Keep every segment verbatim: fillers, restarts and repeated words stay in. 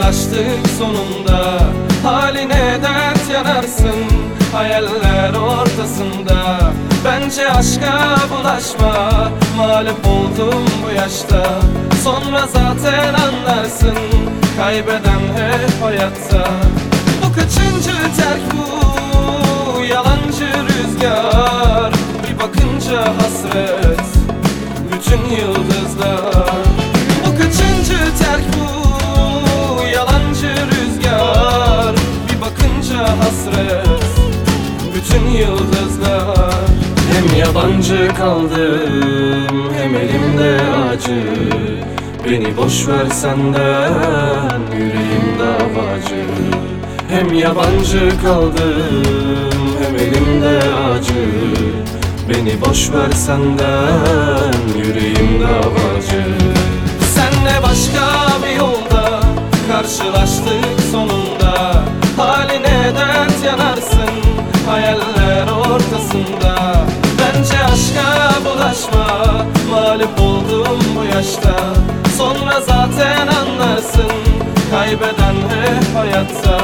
Karşılaştık sonunda, haline dert yanarsın hayaller ortasında. Bence aşka bulaşma, mağlup oldum bu yaşta. Sonra zaten anlarsın, kaybeden hep hayatta. Bu kaçıncı terk bu, yalancı rüzgar. Bir bakınca hasret, bütün yıldızlar. Bu kaçıncı terk bu, yalancı rüzgar. Bir bakınca hasret, bütün yıldızlar. Hem yabancı kaldım, hem elimde acı. Beni boş ver senden, yüreğim davacı. Hem yabancı kaldım, hem elimde acı. Beni boş ver senden, yüreğim davacı. Senle başka bir yolda karşılaştık sonunda. Haline dert yanarsın hayaller ortasında. Bence aşka bulaşma, mağlup oldum bu yaşta. Sonra zaten anlarsın, kaybeden hep hayatta.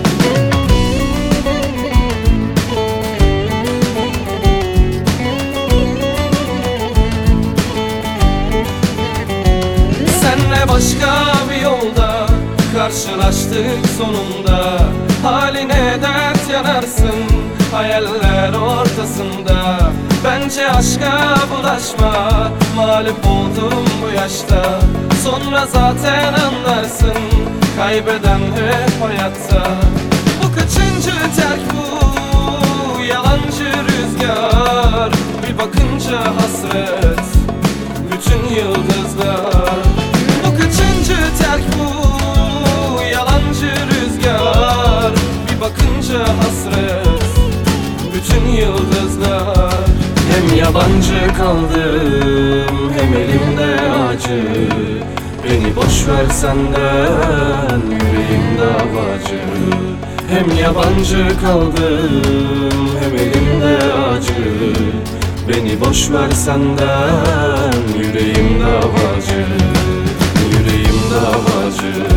Senle başka bir yolda karşılaştık sonunda. Haline dert yanarsın hayaller ortasında. Bence aşka bulaşma, mağlup oldum bu yaşta. Sonra zaten anlarsın, kaybeden hep hayatta. Bu kaçıncı terk bu, yalancı rüzgar. Bir bakınca hasret, bütün yıldızlar. Bu kaçıncı terk bu, yalancı rüzgar. Bir bakınca hasret, bütün yıldızlar. Hem yabancı kaldım, hem elimde acı. Beni boş ver senden, yüreğim davacı. Hem yabancı kaldım, hem elimde acı. Beni boş ver senden, yüreğim davacı. Yüreğim davacı.